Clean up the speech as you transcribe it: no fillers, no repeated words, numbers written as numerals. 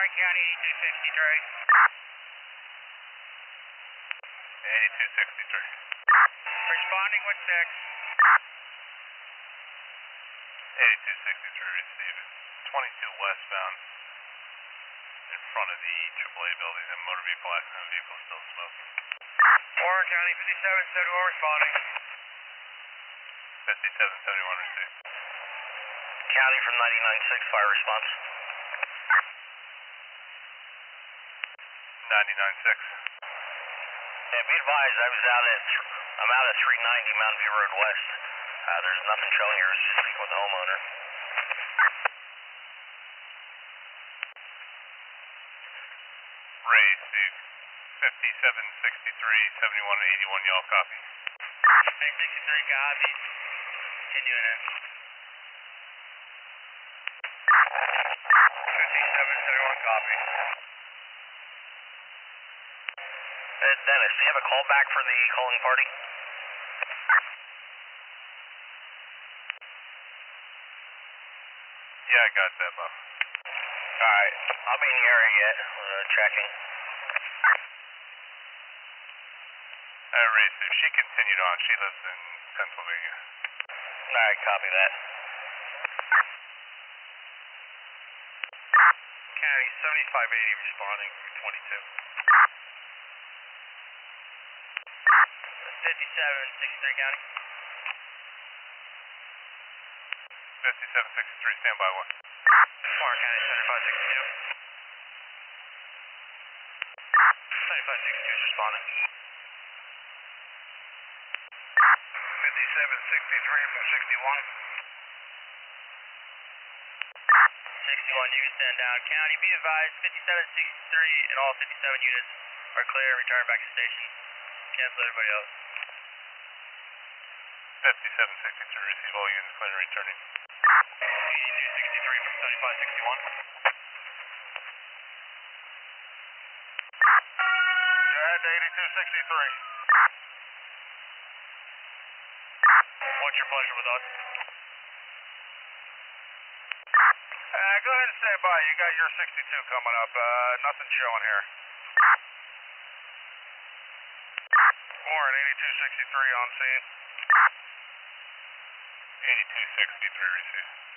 Warren County 8263. 8263. Responding with 6. 8263 receiving. 22 westbound in front of the AAA building. The motor vehicle accident vehicle still smoking. Warren County 5771 responding. 5771 received. County from 99.6 fire response. 99.6. Yeah, be advised, I'm out at 390 Mountain View Road West. There's nothing showing here. I was just speaking with the homeowner. Ray, Steve. 5763, 7181, y'all copy. 63 copy. Continuing in. 5771 copy. Dennis, do you have a call back for the calling party? Yeah, I got that, Bob. Alright, I'll be in the area yet. Checking. Ray, Steve, she continued on. She lives in Pennsylvania. Alright, copy that. County 7580 responding from 22. 5763 County. 5763, standby one. Warren County 7562. 7562 is responding. 5763 from 61. 61, you can stand down. County, be advised, 5763 and all 57 units are clear and return back to station. Cancel everybody else. 5763, receive all units clear and returning. 8263 from 7561. Go ahead to 8263. What's your pleasure with us? Go ahead and stand by. You got your 62 coming up. Nothing showing here. Warren, 8263 on scene. 8263, receive.